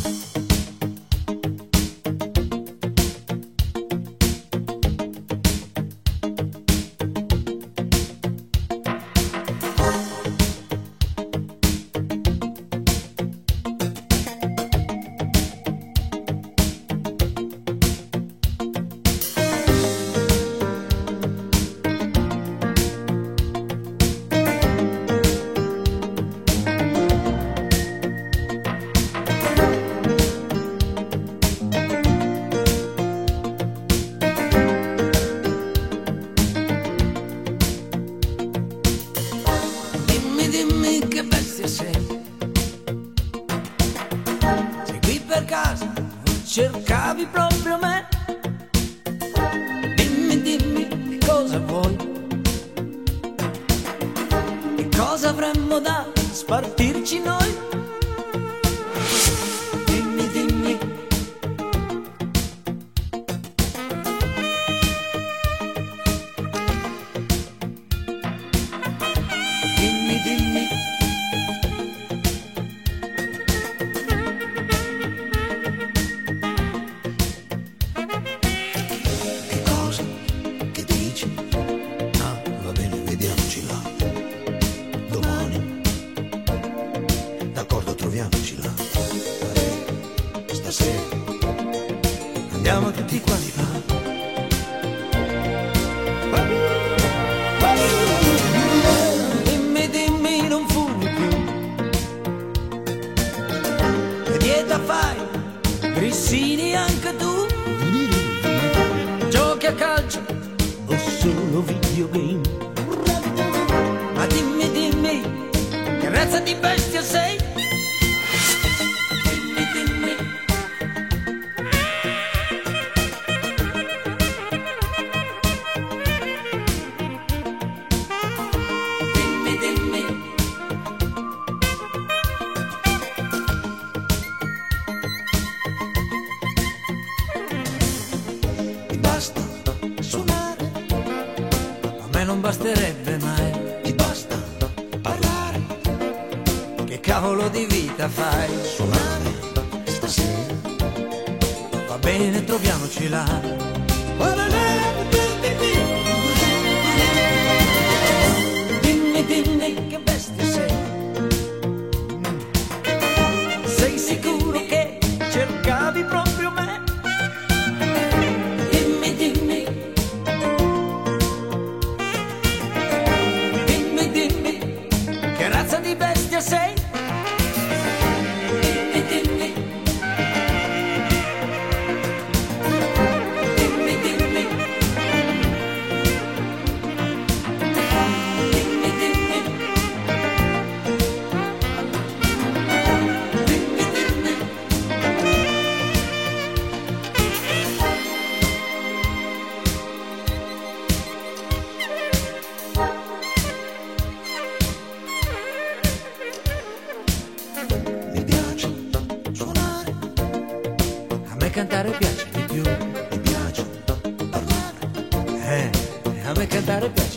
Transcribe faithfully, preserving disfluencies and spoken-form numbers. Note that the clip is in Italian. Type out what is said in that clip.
Dimmi che bestia sei. Sei qui per caso, cercavi proprio me. Dimmi, dimmi che cosa vuoi, che cosa avremmo da spartirci noi. Dimmi, dimmi. Dimmi, dimmi. Che cosa? Che dici? Ah, va bene, vediamoci là. Domani. D'accordo, troviamoci là. Dai, stasera. Andiamo tutti quanti là. Dimmi, dimmi, non fumi più. Che dieta fai? Grissini anche tu? Giochi a calcio o solo videogame? Ma dimmi, dimmi, che razza di bestia sei? Dimmi, dimmi. Dimmi, dimmi. Mi basta suonare, A me non basterebbe mai. mi basta parlare, Che cavolo di vita fai? suonare stasera. Va bene, troviamoci là. Dimmi, dimmi che bestia sei. Sei sicuro che cercavi proprio me? Dimmi, dimmi. Dimmi, dimmi, che razza di bestia sei? Dimmi, dimmi. Dimmi, dimmi. Dimmi, dimmi. Dimmi, dimmi. Mi piace suonare, A me cantare piace di più. mi piace parlare. Eh, a me cantare piace